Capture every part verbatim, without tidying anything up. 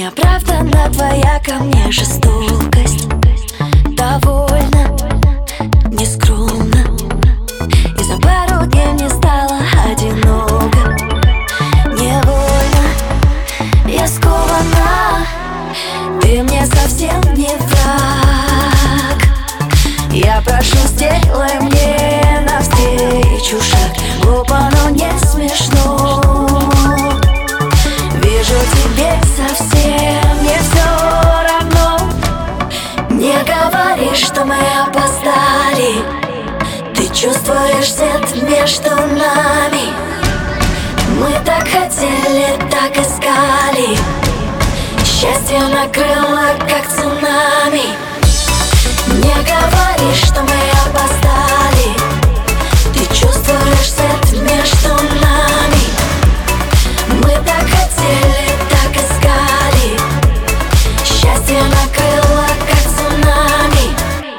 Неоправданна твоя ко мне жестокость. Довольно нескромно, и за пару дней мне стало одиноко. Невольно я скована, ты мне совсем не враг. Я прошу, сделай мне навстречу шаг. Глупо, но не смешно. Вижу, тебе совсем не все равно. Не говори, что мы опоздали. Ты чувствуешь свет между нами. Мы так хотели, так искали. Счастье накрыло, как цунами. Не говори, что мы опоздали. Ты чувствуешь свет между нами. Мы так хотели, так искали. Счастье накрыло, как цунами.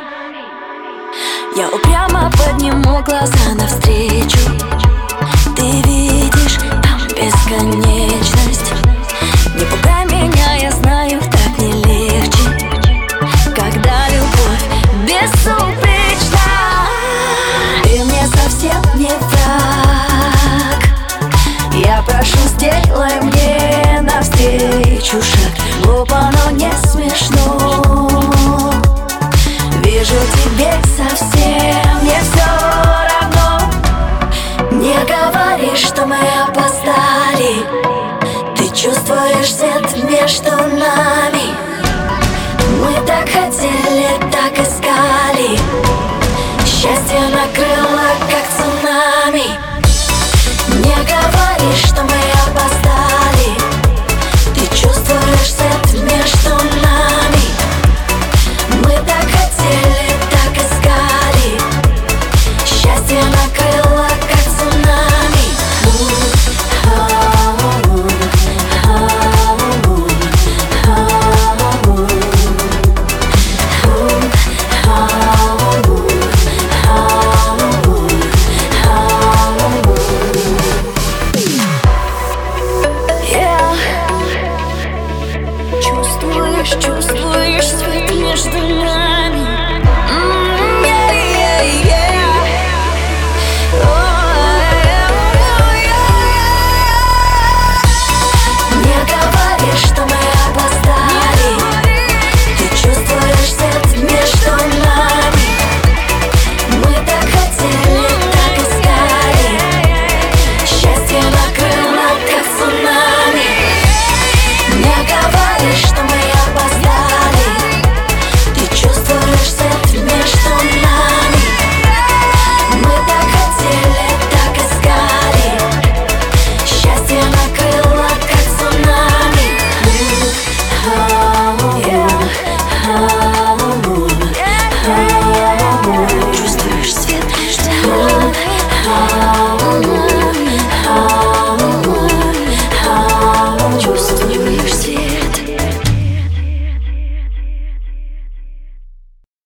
Я упрямо подниму глаза навстречу. Ты видишь там бесконечность. Не пугай меня, я знаю, так не легче, когда любовь безупречна. Ты мне совсем не враг. Я прошу, сделай мне навстречу шаг. Глупо, но не смешно. Вижу, тебе совсем не все равно. Не говори, что мы опоздали. Ты чувствуешь свет между нами. Мы так хотели.